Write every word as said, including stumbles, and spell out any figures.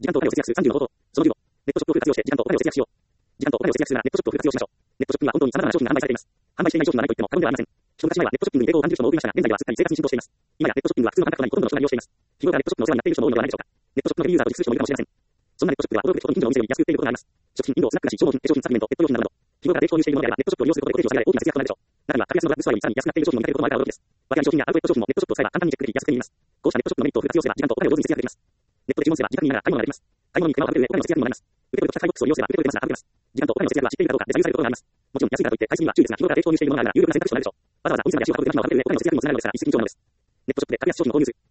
時間とお金を節約するさんじゅうの方法。そのじゅうご、ネットショップを活用して時間とお金を節約しよう。時間とお金を節約するならネットショップを活用しましょう。ネットショップには本当に様々な商品が販売されています。販売していない商品がないと言っても過言ではありません。一昔前はネットショッピングに抵抗を感じる人も多くいましたが、現在はすっかり生活に浸透しています。今やネットショッピングは普通の感覚となりほとんどの人が利用しています。日頃からネットショップのお世話になっている人も多いのではないでしょうか。ネットショップのヘビーユーザーと自称する人もいるかもしれません。そんなネットショップでは驚くべきほど近所のお店より安く売っていることがあります。食品、飲料、スナック菓子、消耗品、化粧品、サプリメント、ペット用品などなど、日頃から提供入手しているものであればネットショップを利用することでこれ以上下げられ大きな節約となるでしょう。中には格安のドラッグストアよりさらに安くなっている商品も見かけることもあるから驚きです。訳あり商品やアウトレット商品もネットショップを使えば簡単にチェックでき安く手に入ります。こうしたネットショップのメリットをフル活用すれば時間とお金を上手に節約できます。ネットで注文すれば自宅にいながら買い物ができます。買い物に手間をかける上お金の節約にもなります。受け取ると宅配ボックスを利用すれば受け取れますが省けます。時間とお金の節約は知っているかどうかで左右されることがあります。もちろん安いからといって買いすぎには注意ですが、日頃から提供入手しているものがあるなら有力な選択肢となるでしょう。わざわざお店まで足を運ぶ手間をかける上お金の節約にもつながるのですから一石二鳥なのです。ネットショップで格安商品を購入する。